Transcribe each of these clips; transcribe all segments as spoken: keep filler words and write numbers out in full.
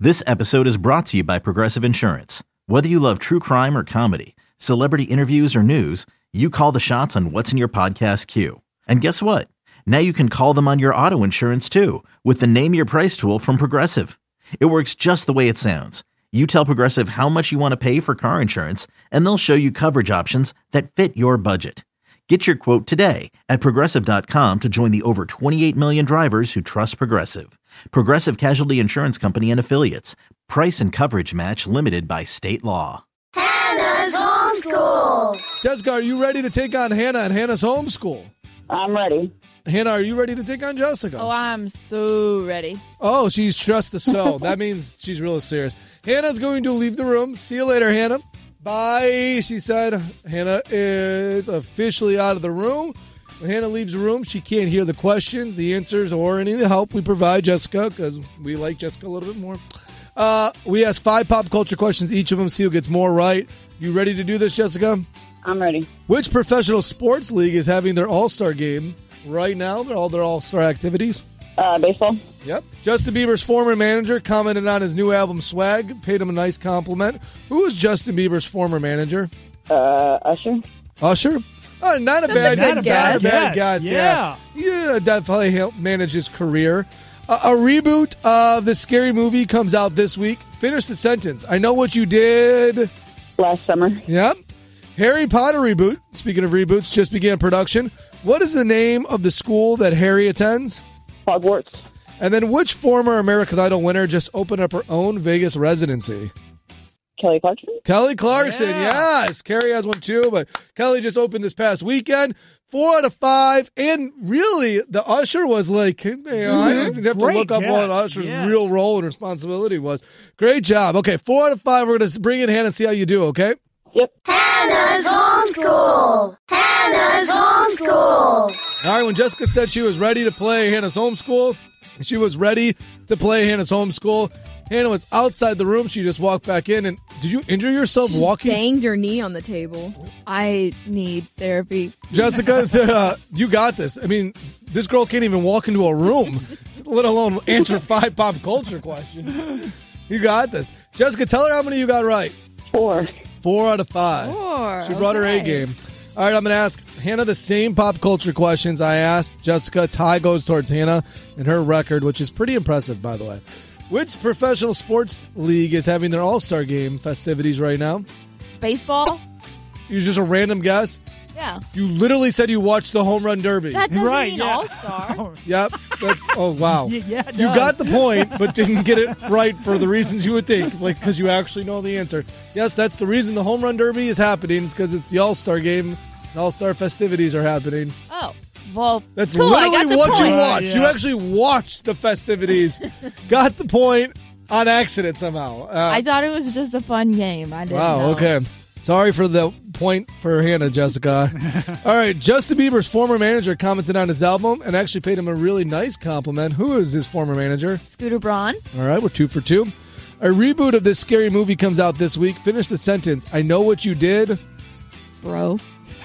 This episode is brought to you by Progressive Insurance. Whether you love true crime or comedy, celebrity interviews or news, you call the shots on what's in your podcast queue. And guess what? Now you can call them on your auto insurance too with the Name Your Price tool from Progressive. It works just the way it sounds. You tell Progressive how much you want to pay for car insurance, and they'll show you coverage options that fit your budget. Get your quote today at Progressive dot com to join the over twenty-eight million drivers who trust Progressive. Progressive Casualty Insurance Company and Affiliates. Price and coverage match limited by state law. Hannah's Homeschool! Jessica, are you ready to take on Hannah and Hannah's Homeschool? I'm ready. Hannah, are you ready to take on Jessica? Oh, I'm so ready. Oh, she's just to sew. That means she's real serious. Hannah's going to leave the room. See you later, Hannah. Bye, she said. Hannah is officially out of the room. When Hannah leaves the room, she can't hear the questions, the answers, or any of the help we provide Jessica, because we like Jessica a little bit more. Uh, we ask five pop culture questions, each of them, see who gets more right. You ready to do this, Jessica? I'm ready. Which professional sports league is having their all-star game right now? They're all their all-star activities. Uh, baseball. Yep. Justin Bieber's former manager commented on his new album Swag, paid him a nice compliment. Who was Justin Bieber's former manager? Uh, Usher. Usher? Oh, not a That's bad, a good not a guess. bad, bad Yes, guess. yeah. Yeah, yeah, definitely helped manage his career. Uh, a reboot of the Scary Movie comes out this week. Finish the sentence. I know what you did. Last summer. Yep. Harry Potter reboot, speaking of reboots, just began production. What is the name of the school that Harry attends? Hogwarts. And then which former American Idol winner just opened up her own Vegas residency? Kelly Clarkson. Kelly Clarkson, Yeah. yes. Carrie has one too, but Kelly just opened this past weekend. Four out of five. And really, the Usher was like, you know, I didn't have to Great look up what guess, Usher's yes. real role and responsibility was. Great job. Okay, four out of five. We're going to bring in Hannah and see how you do, okay? Yep. Hannah's Homeschool! Hannah's Homeschool! All right, when Jessica said she was ready to play Hannah's Homeschool, she was ready to play Hannah's Homeschool. Hannah was outside the room. She just walked back in. And did you injure yourself She walking? banged her knee on the table. I need therapy. Jessica, uh, you got this. I mean, this girl can't even walk into a room, let alone answer five pop culture questions. You got this. Jessica, tell her how many you got right. Four. Four out of five. Four. She brought her A Okay. game. All right, I'm going to ask Hannah the same pop culture questions I asked Jessica. Tie goes towards Hannah and her record, which is pretty impressive, by the way. Which professional sports league is having their all-star game festivities right now? Baseball? You just a random guess? Yeah. You literally said you watched the home run derby. That doesn't Right, mean yeah. all-star. Yep. That's oh wow. Y- yeah, it You does. got the point, but didn't get it right for the reasons you would think, like because you actually know the answer. Yes, that's the reason the home run derby is happening. It's because it's the All-Star game. And All-Star festivities are happening. Oh. Well, That's cool, I literally got the what you point. watch. Yeah. You actually watched the festivities. Got the point on accident somehow. Uh, I thought it was just a fun game. I didn't wow. know. Okay. Sorry for the point for Hannah, Jessica. All right. Justin Bieber's former manager commented on his album and actually paid him a really nice compliment. Who is his former manager? Scooter Braun. All right, we're two for two. A reboot of this Scary Movie comes out this week. Finish the sentence. I know what you did. Bro.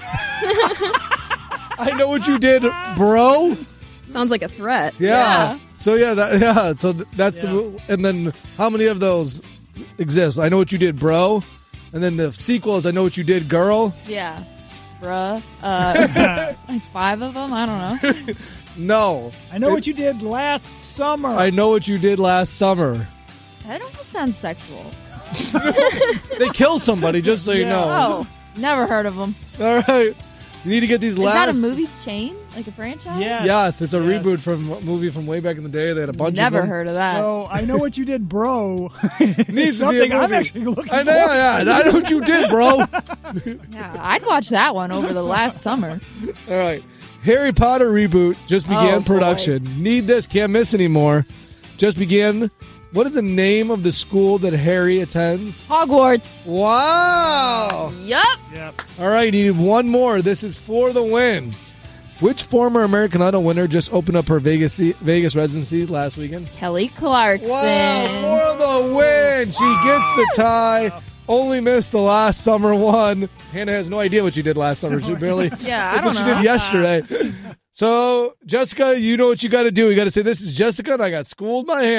I know what you did, bro. Sounds like a threat. Yeah. Yeah. So yeah, that, yeah. So th- that's Yeah. the. And then how many of those exist? I know what you did, bro. And then the sequel is I know what you did, girl. Yeah. Bruh. Uh, like five of them? I don't know. No. I know what you did last summer. I know what you did last summer. That almost sounds sexual. They killed somebody, just so you Yeah. know. Oh, never heard of them. All right. You need to get these Is last. that a movie chain? Like a franchise? Yes. Yes, it's a Yes. reboot from a movie from way back in the day. They had a bunch Never of them. heard of that. So I know what you did, bro. Needs to be a Something I'm movie. actually looking I know, forward yeah. to. And I know what you did, bro. Yeah, I'd watch that one over the last summer. All right. Harry Potter reboot just began Oh, boy. production. Need this, can't miss anymore. Just began. What is the name of the school that Harry attends? Hogwarts. Wow. Yup. Yep. All right, you need one more. This is for the win. Which former American Idol winner just opened up her Vegas Vegas residency last weekend? Kelly Clarkson. Wow, for the win. She gets the tie. Only missed the last summer one. Hannah has no idea what she did last summer. She barely. Yeah, I That's don't what she know. did yesterday. So, Jessica, you know what you got to do. You got to say, this is Jessica, and I got schooled by Hannah.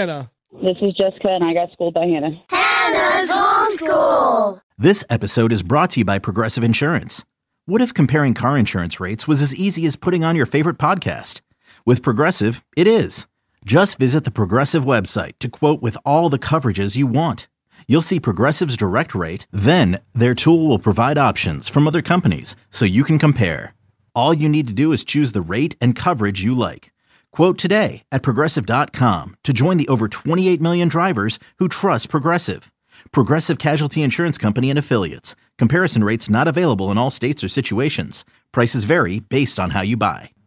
This is Jessica, and I got schooled by Hannah. Hannah's homeschool. This episode is brought to you by Progressive Insurance. What if comparing car insurance rates was as easy as putting on your favorite podcast? With Progressive, it is. Just visit the Progressive website to quote with all the coverages you want. You'll see Progressive's direct rate, then their tool will provide options from other companies so you can compare. All you need to do is choose the rate and coverage you like. Quote today at Progressive dot com to join the over twenty-eight million drivers who trust Progressive. Progressive Casualty Insurance Company and Affiliates. Comparison rates not available in all states or situations. Prices vary based on how you buy.